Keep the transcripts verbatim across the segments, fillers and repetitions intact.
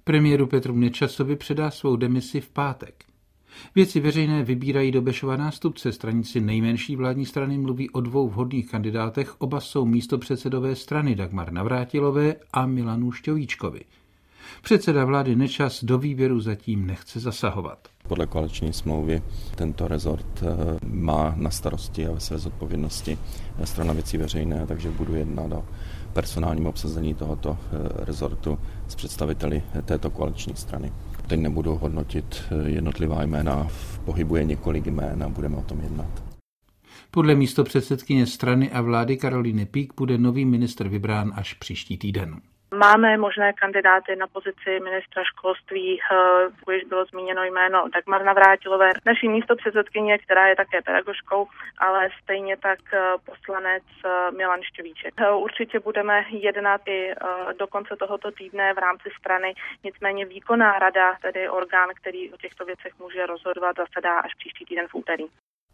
Premiéru Petru Nečasovi předá svou demisi v pátek. Věci veřejné vybírají do Bešova nástupce. Stranici nejmenší vládní strany mluví o dvou vhodných kandidátech. Oba jsou místopředsedové strany Dagmar Navrátilové a Milanu Šťovíčkovi. Předseda vlády Nečas do výběru zatím nechce zasahovat. Podle koaliční smlouvy tento rezort má na starosti a ve své zodpovědnosti strana Věcí veřejné, takže budu jednat o personálním obsazení tohoto rezortu s představiteli této koaliční strany. Teď nebudu hodnotit jednotlivá jména, v pohybu je několik jmén a budeme o tom jednat. Podle místopředsedkyně strany a vlády Karolíny Pík bude nový ministr vybrán až příští týden. Máme možné kandidáty na pozici ministra školství, už bylo zmíněno jméno Dagmar Navrátilové, naší místopředsedkyně, která je také pedagožkou, ale stejně tak poslanec Milan Šťovíček. Určitě budeme jednat i do konce tohoto týdne v rámci strany, nicméně výkonná rada, tedy orgán, který o těchto věcech může rozhodovat, zasedá až příští týden v úterý.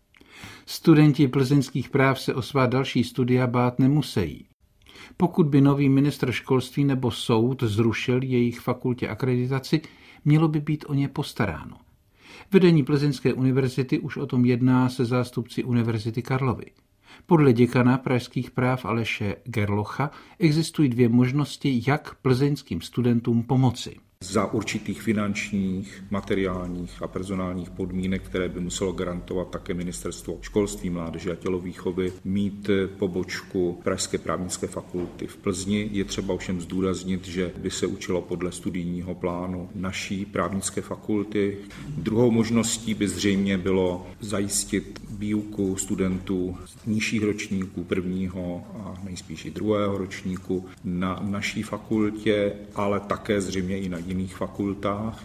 Studenti plzeňských práv se o svá další studia bát nemusejí. Pokud by nový ministr školství nebo soud zrušil jejich fakultě akreditaci, mělo by být o ně postaráno. Vedení Plzeňské univerzity už o tom jedná se zástupci Univerzity Karlovy. Podle děkana pražských práv Aleše Gerlocha existují dvě možnosti, jak plzeňským studentům pomoci. Za určitých finančních, materiálních a personálních podmínek, které by muselo garantovat také Ministerstvo školství, mládeže a tělovýchovy, mít pobočku Pražské právnické fakulty v Plzni. Je třeba ovšem zdůraznit, že by se učilo podle studijního plánu naší právnické fakulty. Druhou možností by zřejmě bylo zajistit výuku studentů nižších ročníků prvního a nejspíš i druhého ročníku na naší fakultě, ale také zřejmě i na jiných fakultách.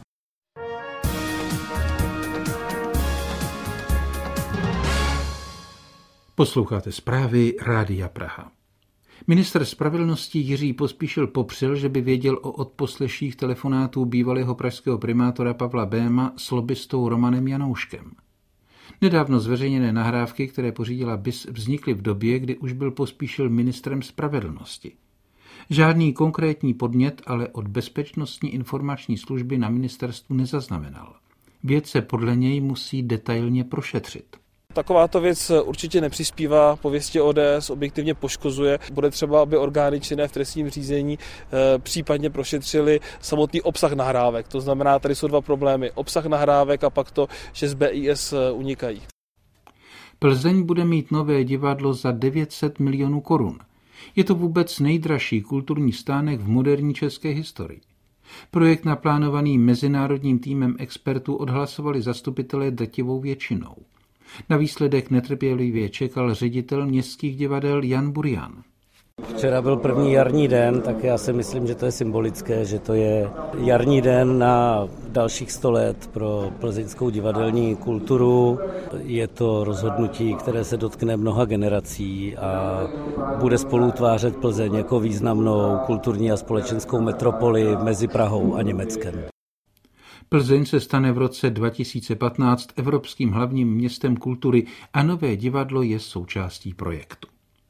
Posloucháte zprávy Rádia Praha. Ministr spravedlnosti Jiří Pospíšil popřel, že by věděl o odposleších telefonátů bývalého pražského primátora Pavla Béma s lobistou Romanem Janouškem. Nedávno zveřejněné nahrávky, které pořídila B I S, vznikly v době, kdy už byl Pospíšil ministrem spravedlnosti. Žádný konkrétní podnět ale od Bezpečnostní informační služby na ministerstvu nezaznamenal. Věc se podle něj musí detailně prošetřit. Takováto věc určitě nepřispívá pověsti O D S, objektivně poškozuje. Bude třeba, aby orgány činné v trestním řízení e, případně prošetřili samotný obsah nahrávek. To znamená, tady jsou dva problémy. Obsah nahrávek a pak to, že z B I S unikají. Plzeň bude mít nové divadlo za devět set milionů korun. Je to vůbec nejdražší kulturní stánek v moderní české historii. Projekt naplánovaný mezinárodním týmem expertů odhlasovali zastupitelé drtivou většinou. Na výsledek netrpělivě čekal ředitel městských divadel Jan Burian. Včera byl první jarní den, tak já si myslím, že to je symbolické, že to je jarní den na dalších sto let pro plzeňskou divadelní kulturu. Je to rozhodnutí, které se dotkne mnoha generací a bude spolutvářet Plzeň jako významnou kulturní a společenskou metropoli mezi Prahou a Německem. Plzeň se stane v roce dva tisíce patnáct evropským hlavním městem kultury a nové divadlo je součástí projektu.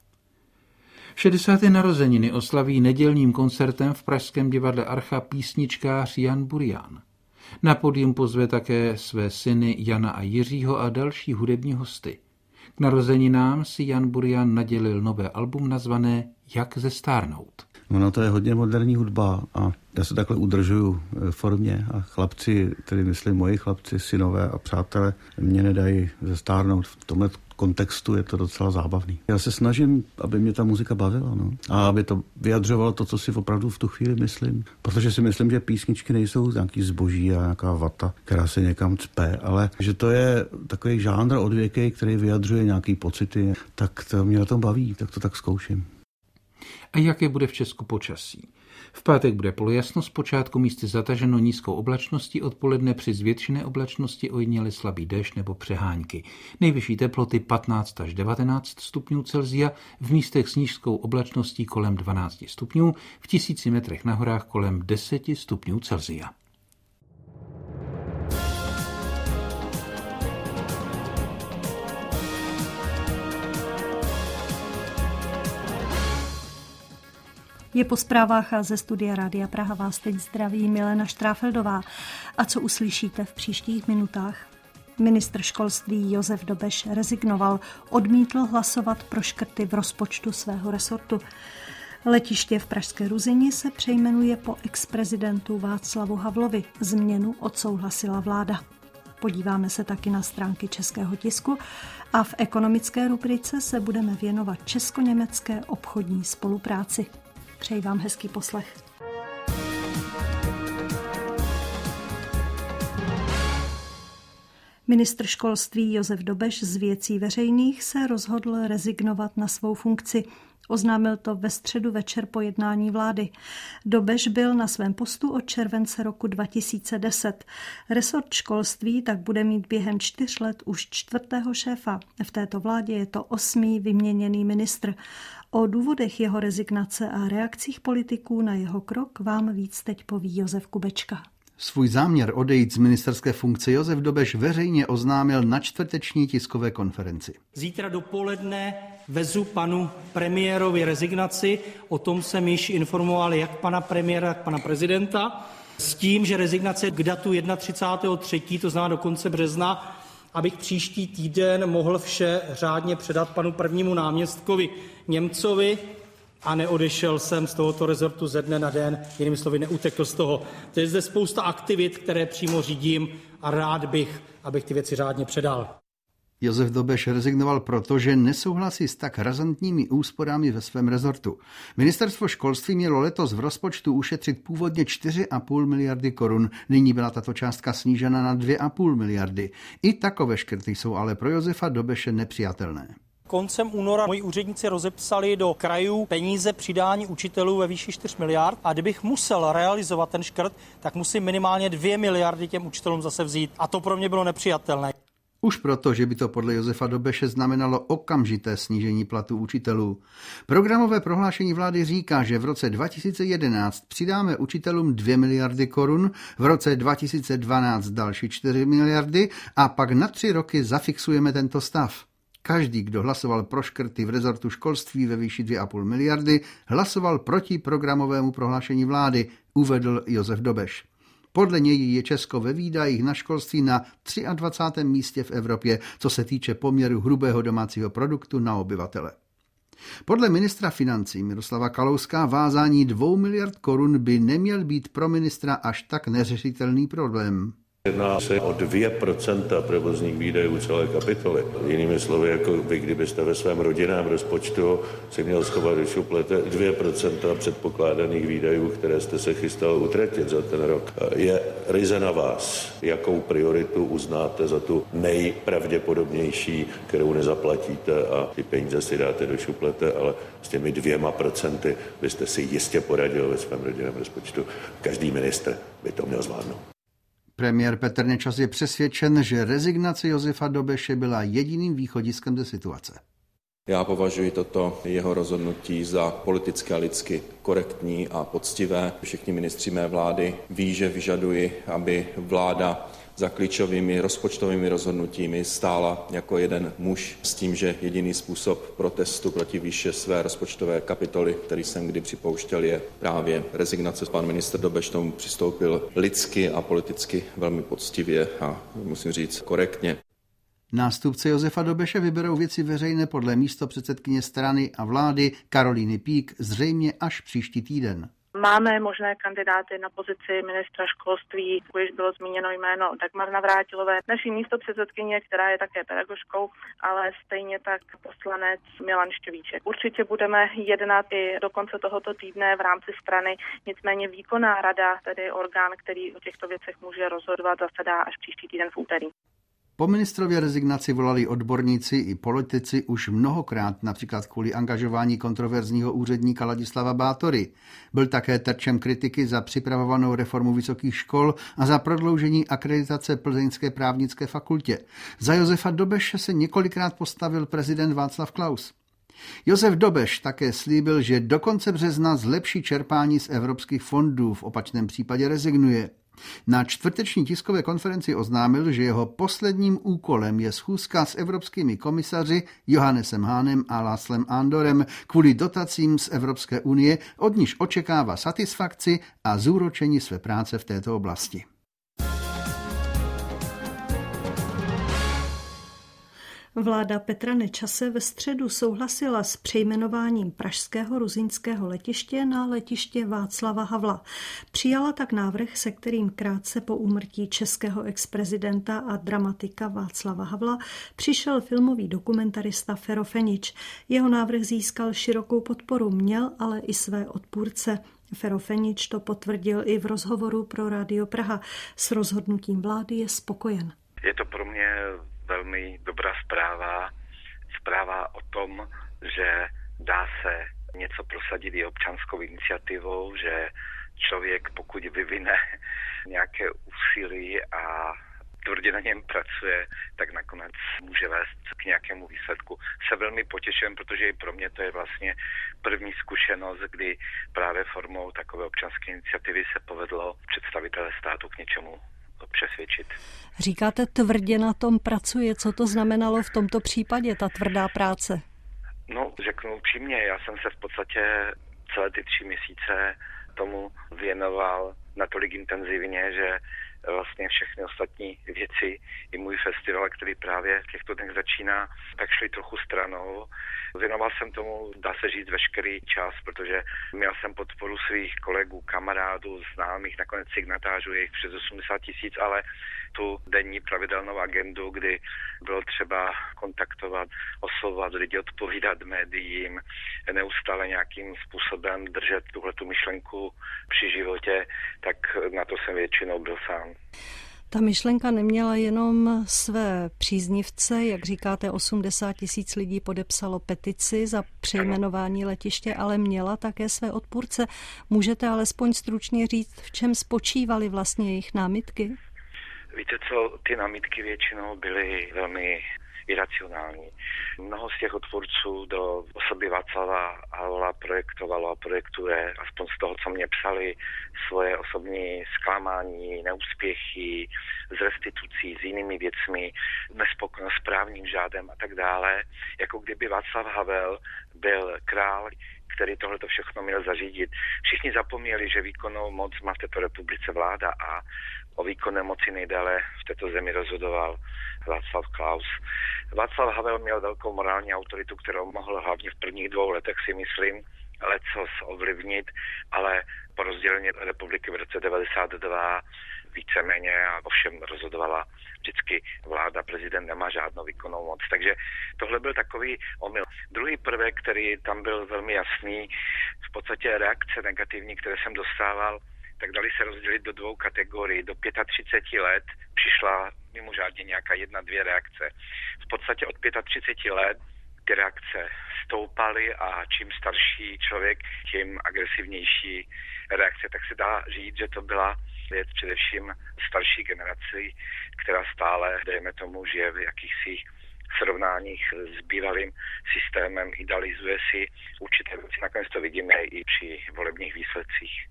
šedesáté narozeniny oslaví nedělním koncertem v pražském divadle Archa písničkář Jan Burian. Na pódium pozve také své syny Jana a Jiřího a další hudební hosty. K narozeninám si Jan Burian nadělil nové album nazvané Jak zestárnout. Ono to je hodně moderní hudba a já se takhle udržuju v formě a chlapci, tedy myslím moji chlapci, synové a přátelé, mě nedají zestárnout. V tomhle kontextu je to docela zábavný. Já se snažím, aby mě ta muzika bavila, no. A aby to vyjadřovalo to, co si opravdu v tu chvíli myslím. Protože si myslím, že písničky nejsou nějaký zboží a nějaká vata, která se někam cpe, ale že to je takový žánr odvěký, který vyjadřuje nějaký pocity, tak to mě na tom baví, tak to tak zkouším. A jaké bude v Česku počasí? V pátek bude polojasno, zpočátku místy zataženo nízkou oblačností, odpoledne při zvětšené oblačnosti ojediněle slabý déšť nebo přehánky. Nejvyšší teploty patnáct až devatenáct stupňů Celsia, v místech s nízkou oblačností kolem dvanáct stupňů, v tisíci metrech na horách kolem deset stupňů Celsia. Je po zprávách a ze studia Rádia Praha vás teď zdraví Milena Štráfeldová. A co uslyšíte v příštích minutách? Ministr školství Josef Dobeš rezignoval, odmítl hlasovat pro škrty v rozpočtu svého resortu. Letiště v Pražské Ruzyni se přejmenuje po ex-prezidentu Václavu Havlovi. Změnu odsouhlasila vláda. Podíváme se taky na stránky českého tisku a v ekonomické rubrice se budeme věnovat česko-německé obchodní spolupráci. Přeji vám hezký poslech. Ministr školství Josef Dobeš z věcí veřejných se rozhodl rezignovat na svou funkci. Oznámil to ve středu večer po jednání vlády. Dobeš byl na svém postu od července roku dva tisíce deset. Resort školství tak bude mít během čtyř let už čtvrtého šéfa. V této vládě je to osmý vyměněný ministr. O důvodech jeho rezignace a reakcích politiků na jeho krok vám víc teď poví Josef Kubečka. Svůj záměr odejít z ministerské funkce Josef Dobeš veřejně oznámil na čtvrteční tiskové konferenci. Zítra dopoledne vezu panu premiérovi rezignaci, o tom jsem již informoval jak pana premiéra, tak pana prezidenta, s tím, že rezignace k datu třicátého třetího to znamená do konce března, abych příští týden mohl vše řádně předat panu prvnímu náměstkovi Němcovi a neodešel jsem z tohoto rezortu ze dne na den, jinými slovy neutekl z toho. To je zde spousta aktivit, které přímo řídím a rád bych, abych ty věci řádně předal. Josef Dobeš rezignoval proto, že nesouhlasí s tak razantními úsporami ve svém rezortu. Ministerstvo školství mělo letos v rozpočtu ušetřit původně čtyři a půl miliardy korun. Nyní byla tato částka snížena na dvě a půl miliardy. I takové škrty jsou ale pro Josefa Dobeše nepřijatelné. Koncem února moji úředníci rozepsali do krajů peníze přidání učitelů ve výši čtyři miliard a kdybych musel realizovat ten škrt, tak musím minimálně dvě miliardy těm učitelům zase vzít. A to pro mě bylo nepřijatelné. Už proto, že by to podle Josefa Dobeše znamenalo okamžité snížení platů učitelů. Programové prohlášení vlády říká, že v roce dva tisíce jedenáct přidáme učitelům dvě miliardy korun, v roce dva tisíce dvanáct další čtyři miliardy a pak na tři roky zafixujeme tento stav. Každý, kdo hlasoval pro škrty v rezortu školství ve výši dvě a půl miliardy, hlasoval proti programovému prohlášení vlády, uvedl Josef Dobeš. Podle něj je Česko ve výdajích na školství na dvacátém třetím místě v Evropě, co se týče poměru hrubého domácího produktu na obyvatele. Podle ministra financí Miroslava Kalouska vázání dvou miliard korun by neměl být pro ministra až tak neřešitelný problém. Jedná se o dvě procenta provozních výdajů celé kapitoly. Jinými slovy, jako vy, kdybyste ve svém rodinném rozpočtu si měl schovat do šuplete dvě procenta předpokládaných výdajů, které jste se chystal utratit za ten rok. Je ryze na vás, jakou prioritu uznáte za tu nejpravděpodobnější, kterou nezaplatíte a ty peníze si dáte do šuplete, ale s těmi dvěma procenty byste si jistě poradil ve svém rodinném rozpočtu. Každý ministr by to měl zvládnout. Premiér Petr Nečas je přesvědčen, že rezignace Josefa Dobeše byla jediným východiskem ze situace. Já považuji toto jeho rozhodnutí za politicky a lidsky korektní a poctivé. Všichni ministři mé vlády ví, že vyžaduji, aby vláda za klíčovými rozpočtovými rozhodnutími stála jako jeden muž s tím, že jediný způsob protestu proti výše své rozpočtové kapitoly, který jsem kdy připouštěl, je právě rezignace. Pan ministr Dobeš tomu přistoupil lidsky a politicky velmi poctivě a musím říct korektně. Nástupce Josefa Dobeše vyberou Věci veřejné podle místopředsedkyně strany a vlády Karolíny Pík zřejmě až příští týden. Máme možné kandidáty na pozici ministra školství, už bylo zmíněno jméno Dagmar Navrátilové, naší místopředsedkyně, která je také pedagožkou, ale stejně tak poslanec Milan Šťovíček. Určitě budeme jednat i do konce tohoto týdne v rámci strany, nicméně výkonná rada, tedy orgán, který o těchto věcech může rozhodovat, zasedá až příští týden v úterý. Po ministrově rezignaci volali odborníci i politici už mnohokrát, například kvůli angažování kontroverzního úředníka Ladislava Bátory. Byl také terčem kritiky za připravovanou reformu vysokých škol a za prodloužení akreditace Plzeňské právnické fakultě. Za Josefa Dobeše se několikrát postavil prezident Václav Klaus. Josef Dobeš také slíbil, že do konce března zlepší čerpání z evropských fondů, v opačném případě rezignuje. Na čtvrteční tiskové konferenci oznámil, že jeho posledním úkolem je schůzka s evropskými komisaři Johannesem Hahnem a Láslem Andorem kvůli dotacím z Evropské unie, od níž očekává satisfakci a zúročení své práce v této oblasti. Vláda Petra Nečase ve středu souhlasila s přejmenováním pražského ruzyňského letiště na letiště Václava Havla. Přijala tak návrh, se kterým krátce po úmrtí českého exprezidenta a dramatika Václava Havla přišel filmový dokumentarista Fero Fenič. Jeho návrh získal širokou podporu, měl ale i své odpůrce. Fero Fenič to potvrdil i v rozhovoru pro Rádio Praha. S rozhodnutím vlády je spokojen. Je to pro mě velmi dobrá zpráva. Zpráva o tom, že dá se něco prosadit i občanskou iniciativou, že člověk, pokud vyvine nějaké úsilí a tvrdě na něm pracuje, tak nakonec může vést k nějakému výsledku. Se velmi potěším, protože i pro mě to je vlastně první zkušenost, kdy právě formou takové občanské iniciativy se povedlo představitele státu k něčemu přesvědčit. Říkáte, tvrdě na tom pracuje. Co to znamenalo v tomto případě, ta tvrdá práce? No, řeknu upřímně, já jsem se v podstatě celé ty tři měsíce tomu věnoval natolik intenzivně, že vlastně všechny ostatní věci, i můj festival, který právě v těchto dnech začíná, tak šli trochu stranou. Věnoval jsem tomu, dá se říct, veškerý čas, protože měl jsem podporu svých kolegů, kamarádů, známých, nakonec signatářů, je jich přes osmdesát tisíc, ale tu denní pravidelnou agendu, kdy bylo třeba kontaktovat, oslovovat lidi, odpovídat médiím, neustále nějakým způsobem držet tuhletu myšlenku při životě, tak na to jsem většinou byl sám. Ta myšlenka neměla jenom své příznivce, jak říkáte, osmdesát tisíc lidí podepsalo petici za přejmenování letiště, ale měla také své odpůrce. Můžete alespoň stručně říct, v čem spočívaly vlastně jejich námitky? Víte co, ty námitky většinou byly velmi iracionální. Mnoho z těch odpůrců do osoby Václava Havla projektovalo a projektuje, aspoň z toho, co mě psali, svoje osobní zklamání, neúspěchy z restitucí, s jinými věcmi, nespokojenost s právním řádem a tak dále. Jako kdyby Václav Havel byl král, který tohleto všechno měl zařídit. Všichni zapomněli, že výkonnou moc má v této republice vláda a o výkonné moci nejdále v této zemi rozhodoval Václav Klaus. Václav Havel měl velkou morální autoritu, kterou mohl hlavně v prvních dvou letech, si myslím, lecos ovlivnit, ale po rozdělení republiky v roce devadesát dva víceméně a ovšem rozhodovala vždycky vláda, prezident nemá žádnou výkonnou moc. Takže tohle byl takový omyl. Druhý prvek, který tam byl velmi jasný, v podstatě reakce negativní, které jsem dostával, tak dali se rozdělit do dvou kategorií. Do třicet pět let přišla mimořádně nějaká jedna, dvě reakce. V podstatě od třicet pět let ty reakce stoupaly a čím starší člověk, tím agresivnější reakce. Tak se dá říct, že to byla věc především starší generaci, která stále, dejme tomu, žije v jakýchsi srovnáních s bývalým systémem, idealizuje si určité věci. Nakonec to vidíme i při volebních výsledcích.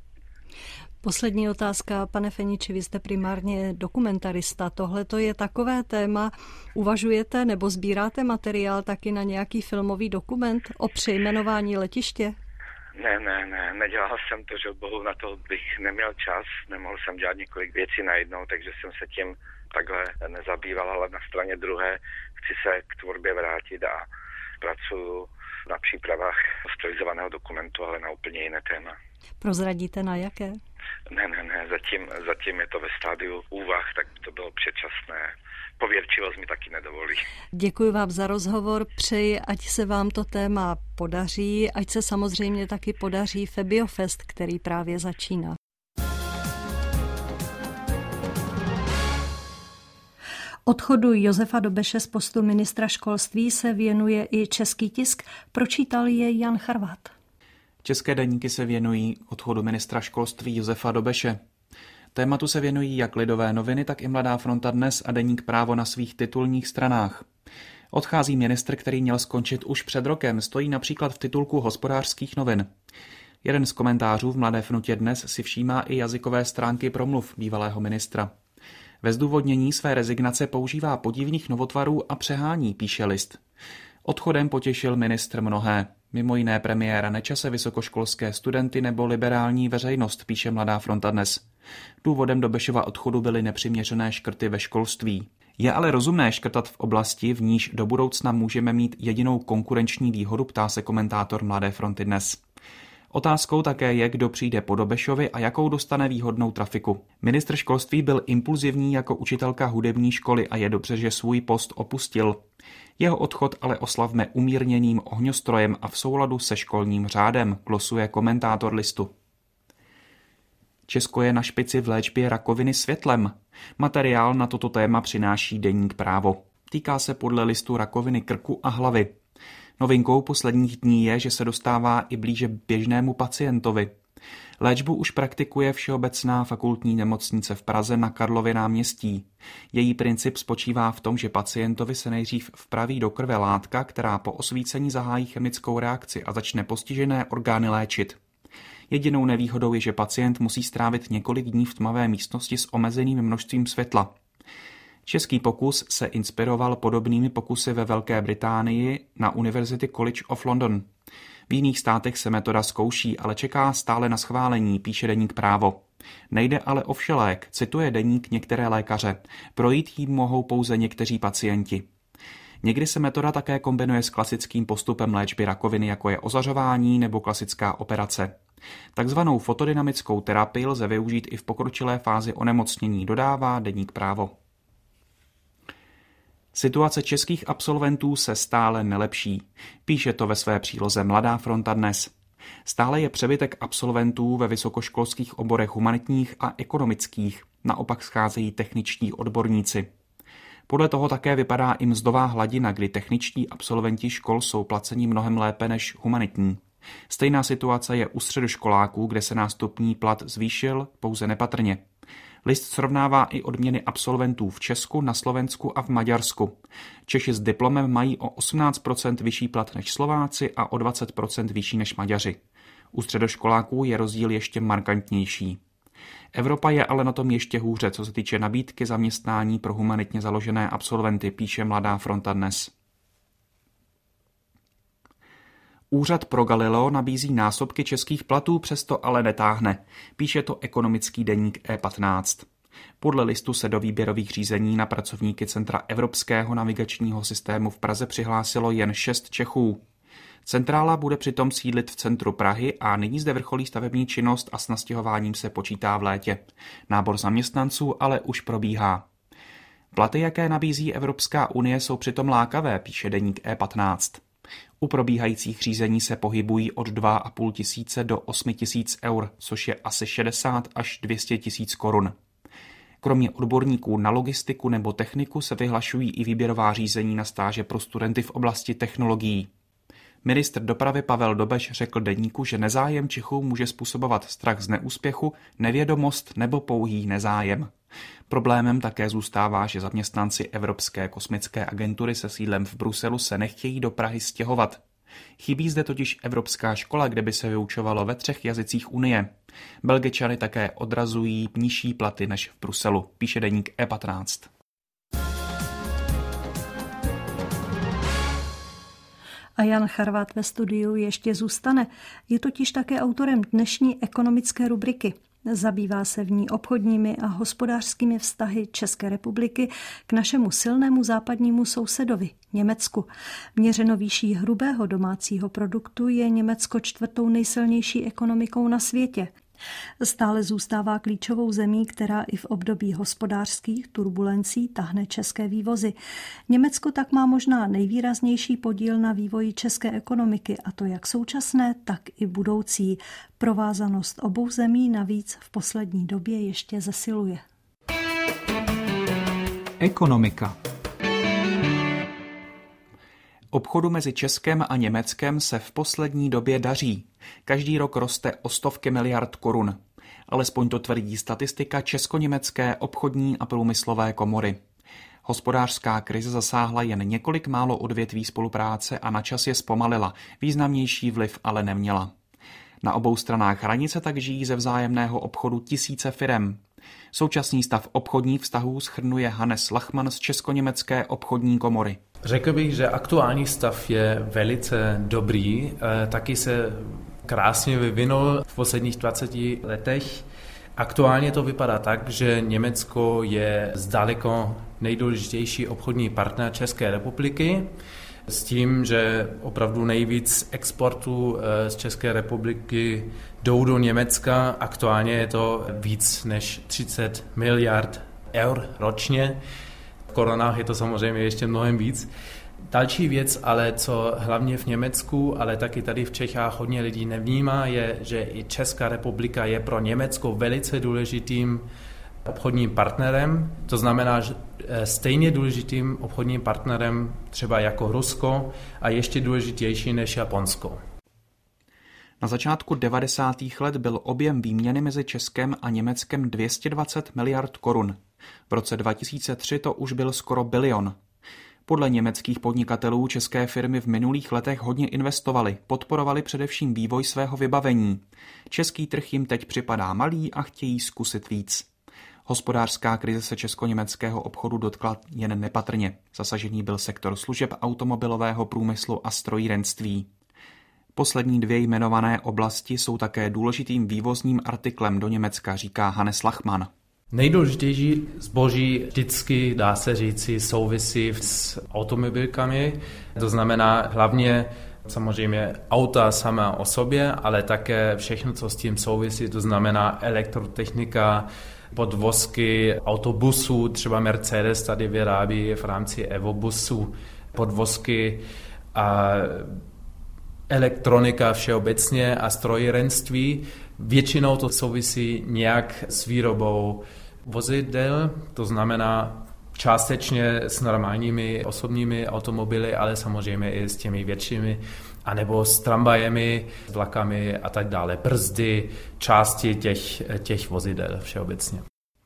Poslední otázka, pane Feniči, vy jste primárně dokumentarista. Tohle to je takové téma. Uvažujete nebo sbíráte materiál taky na nějaký filmový dokument o přejmenování letiště? Ne, ne, ne, nedělal jsem to, že bohu na to bych neměl čas, nemohl jsem dělat několik věcí najednou, takže jsem se tím takhle nezabýval, ale na straně druhé chci se k tvorbě vrátit a pracuji na přípravách stylizovaného dokumentu, ale na úplně jiné téma. Prozradíte na jaké? Ne, ne, ne, zatím, zatím je to ve stádiu úvah, tak to bylo předčasné. Pověrčivost mi taky nedovolí. Děkuji vám za rozhovor, přeji, ať se vám to téma podaří, ať se samozřejmě taky podaří Febiofest, který právě začíná. Odchodu Josefa Dobeše z postu ministra školství se věnuje i český tisk, pročítal je Jan Charvat. České deníky se věnují odchodu ministra školství Josefa Dobeše. Tématu se věnují jak Lidové noviny, tak i Mladá fronta Dnes a deník Právo na svých titulních stranách. Odchází ministr, který měl skončit už před rokem, stojí například v titulku Hospodářských novin. Jeden z komentářů v Mladé frontě Dnes si všímá i jazykové stránky promluv bývalého ministra. Ve zdůvodnění své rezignace používá podivných novotvarů a přehání, píše List. Odchodem potěšil ministr mnohé, mimo jiné premiéra Nečase, vysokoškolské studenty nebo liberální veřejnost, píše Mladá fronta Dnes. Důvodem Dobešova odchodu byly nepřiměřené škrty ve školství. Je ale rozumné škrtat v oblasti, v níž do budoucna můžeme mít jedinou konkurenční výhodu, ptá se komentátor Mladé fronty Dnes. Otázkou také je, kdo přijde po Dobešovi a jakou dostane výhodnou trafiku. Ministr školství byl impulzivní jako učitelka hudební školy a je dobře, že svůj post opustil. Jeho odchod ale oslavme umírněným ohňostrojem a v souladu se školním řádem, glosuje komentátor Listu. Česko je na špici v léčbě rakoviny světlem. Materiál na toto téma přináší deník Právo. Týká se podle Listu rakoviny krku a hlavy. Novinkou posledních dní je, že se dostává i blíže běžnému pacientovi. Léčbu už praktikuje Všeobecná fakultní nemocnice v Praze na Karlově náměstí. Její princip spočívá v tom, že pacientovi se nejdřív vpraví do krve látka, která po osvícení zahájí chemickou reakci a začne postižené orgány léčit. Jedinou nevýhodou je, že pacient musí strávit několik dní v tmavé místnosti s omezeným množstvím světla. Český pokus se inspiroval podobnými pokusy ve Velké Británii na University College of London. V jiných státech se metoda zkouší, ale čeká stále na schválení, píše deník Právo. Nejde ale o všelék, cituje deník některé lékaře. Projít jím mohou pouze někteří pacienti. Někdy se metoda také kombinuje s klasickým postupem léčby rakoviny, jako je ozařování nebo klasická operace. Takzvanou fotodynamickou terapii lze využít i v pokročilé fázi onemocnění, dodává deník Právo. Situace českých absolventů se stále nelepší, píše to ve své příloze Mladá fronta Dnes. Stále je přebytek absolventů ve vysokoškolských oborech humanitních a ekonomických, naopak scházejí techničtí odborníci. Podle toho také vypadá i mzdová hladina, kdy techničtí absolventi škol jsou placeni mnohem lépe než humanitní. Stejná situace je u středoškoláků, kde se nástupní plat zvýšil pouze nepatrně. List srovnává i odměny absolventů v Česku, na Slovensku a v Maďarsku. Češi s diplomem mají o osmnáct procent vyšší plat než Slováci a o dvacet procent vyšší než Maďaři. U středoškoláků je rozdíl ještě markantnější. Evropa je ale na tom ještě hůře, co se týče nabídky zaměstnání pro humanitně založené absolventy, píše Mladá fronta Dnes. Úřad pro Galileo nabízí násobky českých platů, přesto ale netáhne, píše to ekonomický deník E patnáct. Podle Listu se do výběrových řízení na pracovníky Centra Evropského navigačního systému v Praze přihlásilo jen šest Čechů. Centrála bude přitom sídlit v centru Prahy a nyní zde vrcholí stavební činnost a s nastěhováním se počítá v létě. Nábor zaměstnanců ale už probíhá. Platy, jaké nabízí Evropská unie, jsou přitom lákavé, píše deník E patnáct. U probíhajících řízení se pohybují od dva a půl tisíce do osmi tisíc eur, což je asi šedesát až dvě stě tisíc korun. Kromě odborníků na logistiku nebo techniku se vyhlašují i výběrová řízení na stáže pro studenty v oblasti technologií. Ministr dopravy Pavel Dobeš řekl deníku, že nezájem Čechů může způsobovat strach z neúspěchu, nevědomost nebo pouhý nezájem. Problémem také zůstává, že zaměstnanci Evropské kosmické agentury se sídlem v Bruselu se nechtějí do Prahy stěhovat. Chybí zde totiž Evropská škola, kde by se vyučovalo ve třech jazycích Unie. Belgičany také odrazují nižší platy než v Bruselu, píše deník E patnáct. A Jan Charvát ve studiu ještě zůstane. Je totiž také autorem dnešní ekonomické rubriky. Zabývá se v ní obchodními a hospodářskými vztahy České republiky k našemu silnému západnímu sousedovi, Německu. Měřeno výší hrubého domácího produktu je Německo čtvrtou nejsilnější ekonomikou na světě. Stále zůstává klíčovou zemí, která i v období hospodářských turbulencí tahne české vývozy. Německo tak má možná nejvýraznější podíl na vývoji české ekonomiky, a to jak současné, tak i budoucí. Provázanost obou zemí navíc v poslední době ještě zesiluje. Ekonomika. Obchodu mezi Českem a Německem se v poslední době daří. Každý rok roste o stovky miliard korun. Alespoň to tvrdí statistika Česko-německé obchodní a průmyslové komory. Hospodářská krize zasáhla jen několik málo odvětví spolupráce a načas je zpomalila. Významnější vliv ale neměla. Na obou stranách hranice tak žijí ze vzájemného obchodu tisíce firem. Současný stav obchodních vztahů shrnuje Hannes Lachmann z Česko-německé obchodní komory. Řekl bych, že aktuální stav je velice dobrý, taky se krásně vyvinul v posledních dvaceti letech. Aktuálně to vypadá tak, že Německo je zdaleko nejdůležitější obchodní partner České republiky, s tím, že opravdu nejvíc exportu z České republiky jdou do Německa. Aktuálně je to víc než třicet miliard eur ročně. V korunách je to samozřejmě ještě mnohem víc. Další věc, ale co hlavně v Německu, ale taky tady v Čechách hodně lidí nevnímá, je, že i Česká republika je pro Německo velice důležitým obchodním partnerem. To znamená, že stejně důležitým obchodním partnerem třeba jako Rusko a ještě důležitější než Japonsko. Na začátku devadesátých let byl objem výměny mezi Českem a Německem dvě stě dvacet miliard korun. V roce dva tisíce tři to už byl skoro bilion. Podle německých podnikatelů české firmy v minulých letech hodně investovaly, podporovaly především vývoj svého vybavení. Český trh jim teď připadá malý a chtějí zkusit víc. Hospodářská krize se česko-německého obchodu dotkla jen nepatrně. Zasažený byl sektor služeb automobilového průmyslu a strojírenství. Poslední dvě jmenované oblasti jsou také důležitým vývozním artiklem do Německa, říká Hannes Lachmann. Nejdůležitější zboží vždycky, dá se říci, souvisí s automobilkami. To znamená hlavně samozřejmě auta sama o sobě, ale také všechno, co s tím souvisí, to znamená elektrotechnika, podvozky autobusů, třeba Mercedes tady vyrábí v rámci Evobusu podvozky a elektronika všeobecně a strojírenství. Většinou to souvisí nějak s výrobou vozidel, to znamená částečně s normálními osobními automobily, ale samozřejmě i s těmi většími, anebo s tramvajemi, s vlakami a tak dále, brzdy, části těch, těch vozidel všeobecně.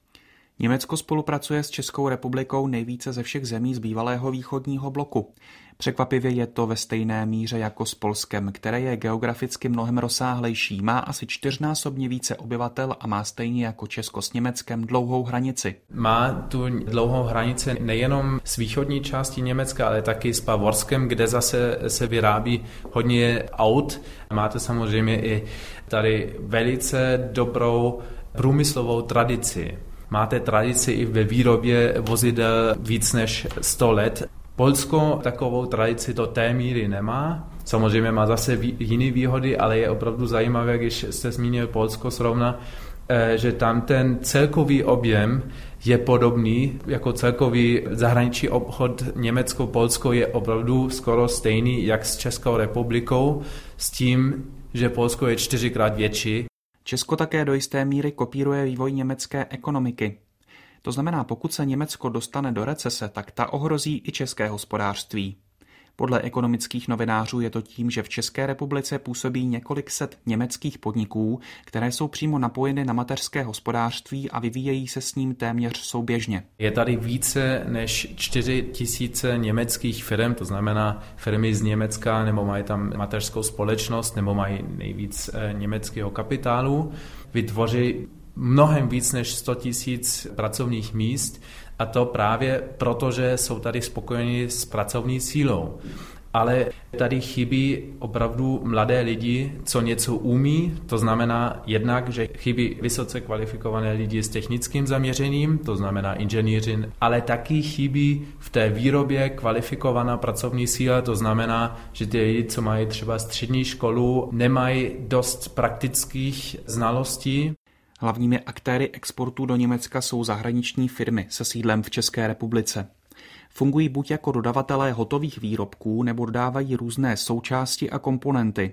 Německo spolupracuje s Českou republikou nejvíce ze všech zemí z bývalého východního bloku. Překvapivě je to ve stejné míře jako s Polskem, které je geograficky mnohem rozsáhlejší, má asi čtyřnásobně více obyvatel a má stejně jako Česko s Německem dlouhou hranici. Má tu dlouhou hranici nejenom s východní částí Německa, ale taky s Bavorskem, kde zase se vyrábí hodně aut. Máte samozřejmě i tady velice dobrou průmyslovou tradici. Máte tradici i ve výrobě vozidel víc než sto let. Polsko takovou tradici do té míry nemá. Samozřejmě má zase jiné výhody, ale je opravdu zajímavé, když jste zmínil Polsko zrovna, že tam ten celkový objem je podobný, jako celkový zahraniční obchod Německo-Polsko je opravdu skoro stejný jak s Českou republikou, s tím, že Polsko je čtyřikrát větší. Česko také do jisté míry kopíruje vývoj německé ekonomiky. To znamená, pokud se Německo dostane do recese, tak ta ohrozí i české hospodářství. Podle ekonomických novinářů je to tím, že v České republice působí několik set německých podniků, které jsou přímo napojeny na mateřské hospodářství a vyvíjejí se s ním téměř souběžně. Je tady více než čtyři tisíce německých firm, to znamená firmy z Německa, nebo mají tam mateřskou společnost, nebo mají nejvíc německého kapitálu. Vytvoří mnohem víc než sto tisíc pracovních míst a to právě proto, že jsou tady spokojeni s pracovní sílou. Ale tady chybí opravdu mladé lidi, co něco umí, to znamená jednak, že chybí vysoce kvalifikované lidi s technickým zaměřením, to znamená inženýři, ale taky chybí v té výrobě kvalifikovaná pracovní síla, to znamená, že ty lidi, co mají třeba střední školu, nemají dost praktických znalostí. Hlavními aktéry exportu do Německa jsou zahraniční firmy se sídlem v České republice. Fungují buď jako dodavatelé hotových výrobků, nebo dodávají různé součásti a komponenty.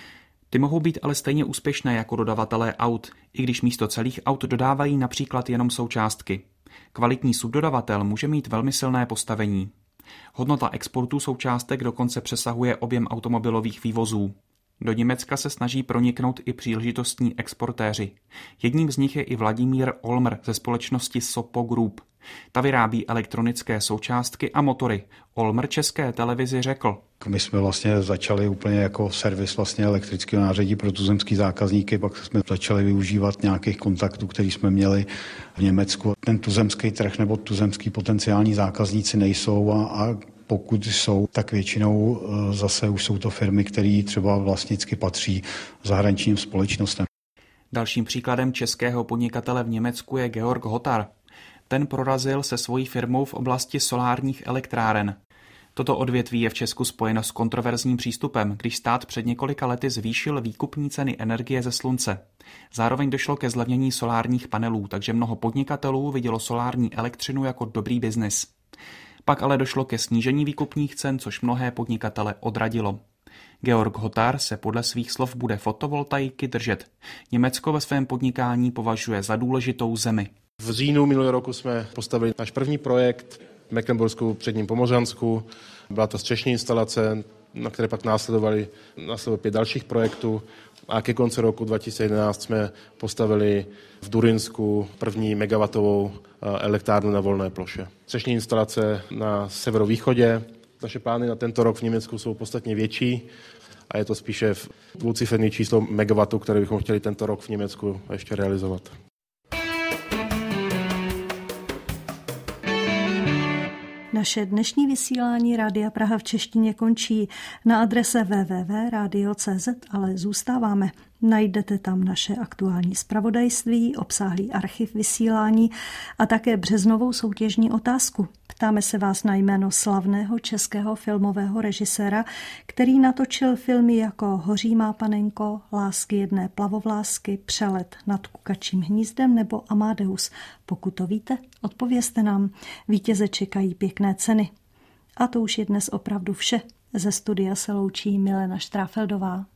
Ty mohou být ale stejně úspěšné jako dodavatelé aut, i když místo celých aut dodávají například jenom součástky. Kvalitní subdodavatel může mít velmi silné postavení. Hodnota exportu součástek dokonce přesahuje objem automobilových vývozů. Do Německa se snaží proniknout i příležitostní exportéři. Jedním z nich je i Vladimír Olmr ze společnosti Sopo Group. Ta vyrábí elektronické součástky a motory. Olmr České televizi řekl: My jsme vlastně začali úplně jako servis vlastně elektrického nářadí pro tuzemský zákazníky, pak jsme začali využívat nějakých kontaktů, který jsme měli v Německu. Ten tuzemský trh nebo tuzemský potenciální zákazníci nejsou a, a pokud jsou, tak většinou zase už jsou to firmy, které třeba vlastnicky patří zahraničním společnostem. Dalším příkladem českého podnikatele v Německu je Georg Hotar. Ten prorazil se svojí firmou v oblasti solárních elektráren. Toto odvětví je v Česku spojeno s kontroverzním přístupem, když stát před několika lety zvýšil výkupní ceny energie ze slunce. Zároveň došlo ke zlevnění solárních panelů, takže mnoho podnikatelů vidělo solární elektřinu jako dobrý biznis. Pak ale došlo ke snížení výkupních cen, což mnohé podnikatele odradilo. Georg Hotar se podle svých slov bude fotovoltaiky držet. Německo ve svém podnikání považuje za důležitou zemi. V říjnu minulého roku jsme postavili náš první projekt v Mecklenburgsku předním Pomořansku. Byla to střešní instalace, na které pak následovali, následovali pět dalších projektů a ke konci roku dva tisíce jedenáct jsme postavili v Durinsku první megawatovou elektrárnu na volné ploše. Střešní instalace na severovýchodě. Naše plány na tento rok v Německu jsou podstatně větší a je to spíše dvouciferné číslo megawatů, které bychom chtěli tento rok v Německu ještě realizovat. Naše dnešní vysílání Rádia Praha v češtině končí na adrese w w w tečka radio tečka c z, ale zůstáváme. Najdete tam naše aktuální zpravodajství, obsáhlý archiv vysílání a také březnovou soutěžní otázku. Ptáme se vás na jméno slavného českého filmového režiséra, který natočil filmy jako Hoří má panenko, Lásky jedné plavovlásky, Přelet nad kukačím hnízdem nebo Amadeus. Pokud to víte, odpovězte nám. Vítěze čekají pěkné ceny. A to už je dnes opravdu vše. Ze studia se loučí Milena Štráfeldová.